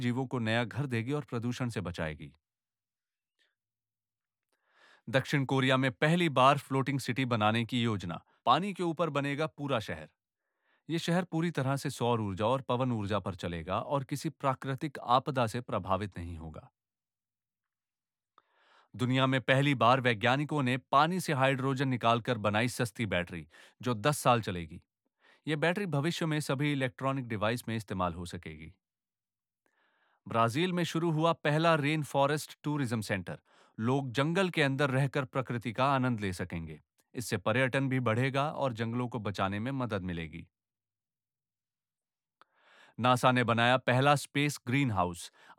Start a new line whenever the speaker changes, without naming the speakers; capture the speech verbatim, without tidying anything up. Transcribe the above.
जीवों को नया घर देगी और प्रदूषण से बचाएगी। दक्षिण कोरिया में पहली बार फ्लोटिंग सिटी बनाने की योजना। पानी के ऊपर बनेगा पूरा शहर। ये शहर पूरी तरह से सौर ऊर्जा और पवन ऊर्जा पर चलेगा और किसी प्राकृतिक आपदा से प्रभावित नहीं होगा। दुनिया में पहली बार वैज्ञानिकों ने पानी से हाइड्रोजन निकालकर बनाई सस्ती बैटरी, जो दस साल चलेगी। यह बैटरी भविष्य में सभी इलेक्ट्रॉनिक डिवाइस में इस्तेमाल हो सकेगी। ब्राजील में शुरू हुआ पहला रेन फॉरेस्ट टूरिज्म सेंटर। लोग जंगल के अंदर रहकर प्रकृति का आनंद ले सकेंगे। इससे पर्यटन भी बढ़ेगा और जंगलों को बचाने में मदद मिलेगी। नासा ने बनाया पहला स्पेस ग्रीन हाउस।